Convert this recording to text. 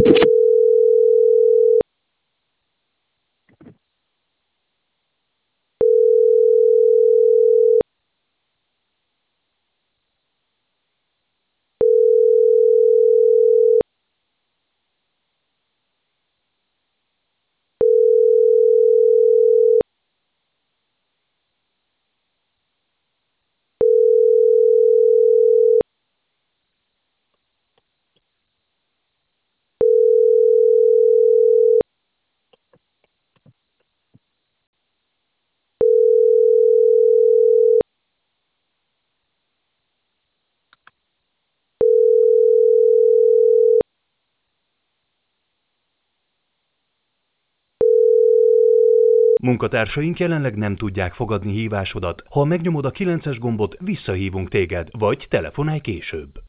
Munkatársaink jelenleg nem tudják fogadni hívásodat. Ha megnyomod a 9-es gombot, visszahívunk téged, vagy telefonálj később.